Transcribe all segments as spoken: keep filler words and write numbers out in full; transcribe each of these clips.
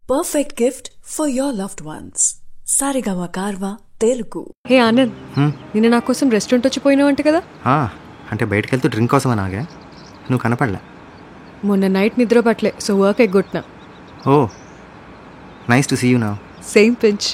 Perfect gift for your loved ones. Sarigama Karva Telugu. హే ఆనంద్, నిన్న నా కోసం రెస్టారెంట్ వచ్చిపోయినావు అంటే కదా? అంటే బయటకు వెళ్తూ డ్రింక్ కోసమా? నాగే నువ్వు కనపడలే. మొన్న నైట్ నిద్ర పట్టలే, సో వర్క్ ఎగ్గొట్టినా. Oh nice to see you now. Same pinch.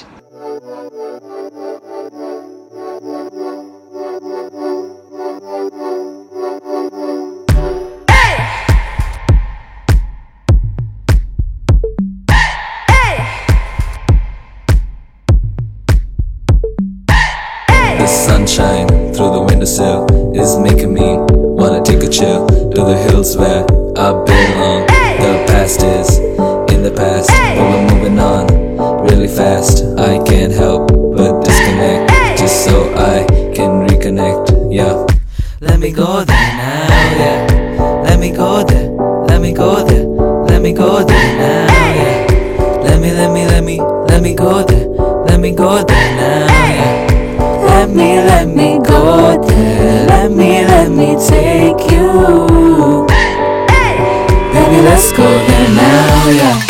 The sunshine through the windowsill is making me wanna take a chill to the hills where I belong. The past is in the past, but we're moving on really fast. I can't help but disconnect just so I can reconnect. Yeah, let me go there now. Yeah, let me go there. Let me go there. Let me go there now. Yeah, let me, let me, let me, let me go there. Let me go there now. Yeah. Let me, let me go there. Let me, let me take you. Baby, let's go there now, yeah.